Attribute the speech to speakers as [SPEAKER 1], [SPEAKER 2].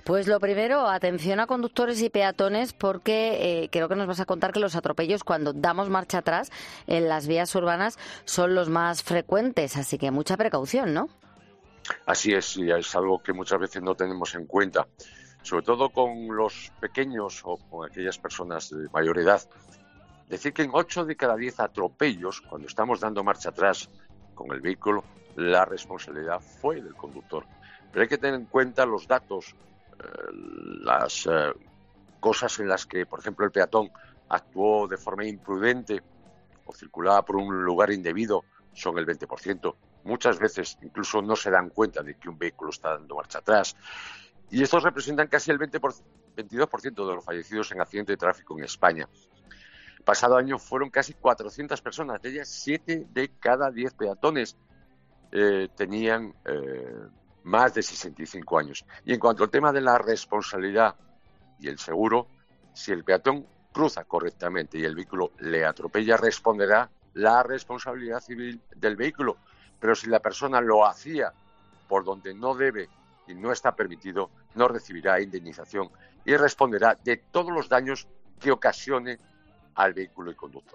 [SPEAKER 1] Pues lo primero, atención a conductores y peatones, porque creo que nos vas a contar que los atropellos cuando damos marcha atrás en las vías urbanas son los más frecuentes, así que mucha precaución, ¿no?
[SPEAKER 2] Así es, y es algo que muchas veces no tenemos en cuenta, sobre todo con los pequeños o con aquellas personas de mayor edad. Decir que en 8 de cada 10 atropellos, cuando estamos dando marcha atrás con el vehículo, la responsabilidad fue del conductor. Pero hay que tener en cuenta los datos, las cosas en las que, por ejemplo, el peatón actuó de forma imprudente o circulaba por un lugar indebido, son el 20%. Muchas veces incluso no se dan cuenta de que un vehículo está dando marcha atrás. Y estos representan casi el 22% de los fallecidos en accidentes de tráfico en España. El pasado año fueron casi 400 personas, de ellas 7 de cada 10 peatones tenían más de 65 años. Y en cuanto al tema de la responsabilidad y el seguro, si el peatón cruza correctamente y el vehículo le atropella, responderá la responsabilidad civil del vehículo. Pero si la persona lo hacía por donde no debe y no está permitido, no recibirá indemnización y responderá de todos los daños que ocasione al vehículo y conductor.